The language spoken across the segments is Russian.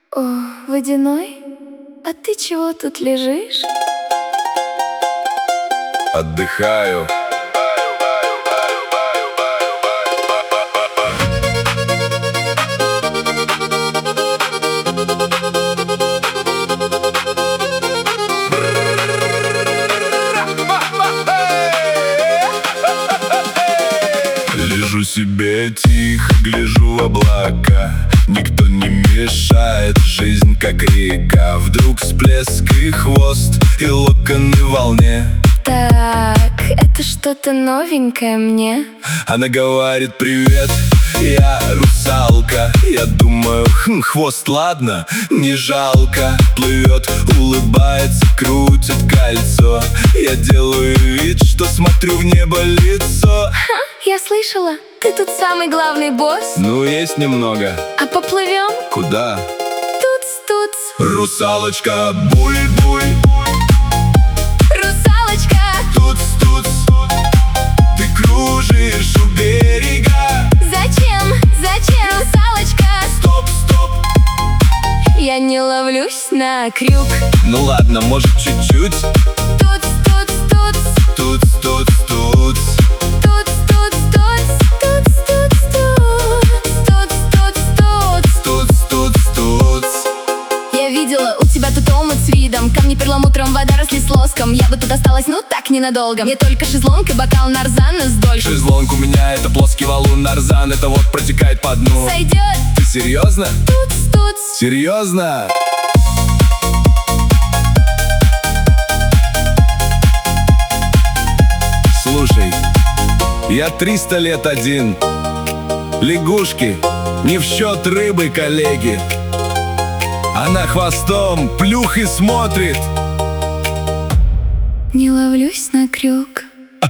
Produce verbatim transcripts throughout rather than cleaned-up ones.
О, Водяной, а ты чего тут лежишь? Отдыхаю. Лежу себе тихо, гляжу в облака. Никто не мешает, жизнь как река. Вдруг всплеск и хвост, и локоны в волне. Так, это что-то новенькое мне. Она говорит: привет, я русалка. Я думаю, хм, хвост, ладно, не жалко. Плывет, улыбается, крутит кольцо. Я делаю вид, что смотрю в небо лицо. Ха, я слышала, ты тут самый главный босс. Ну, есть немного. А поплывем? Куда? Туц-туц. Русалочка, буй-буй. Русалочка, Туц-туц. Ты кружишь у берега. зачем, зачем? Русалочка, Стоп, стоп. я не ловлюсь на крюк. Ну ладно, может чуть-чуть. Туц-туц-туц. Туц-туц-туц. Туц-туц-туц. Я видела, у тебя тут омут с видом. Камни перламутром, вода росли с лоском. Я бы тут осталась, ну так, ненадолго. Мне только шезлонг и бокал нарзана с дольше. Шезлонг у меня — это плоский валун. Нарзан — это вот протекает по дну. Сойдет. Ты серьезно? Туц-туц. Серьезно? Слушай, я триста лет один. Лягушки не в счет рыбы, коллеги. Она хвостом плюх и смотрит. Не ловлюсь на крюк.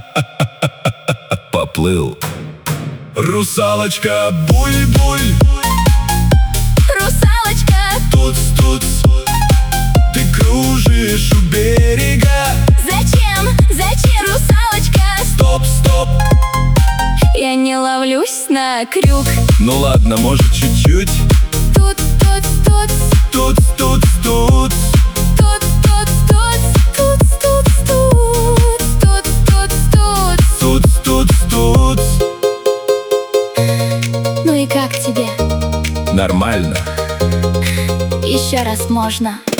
Поплыл. Русалочка, буль-буль. Русалочка, Туц-туц. Ты кружишь у берега. зачем, зачем? Русалочка, Стоп, стоп. я не ловлюсь на крюк. Ну ладно, может чуть-чуть. Туц-туц-туц. Туц-туц-туц. Туц-туц-туц. Туц-туц-туц. Туц-туц-туц. Туц-туц-туц. Ну и как тебе? Нормально. Еще раз можно?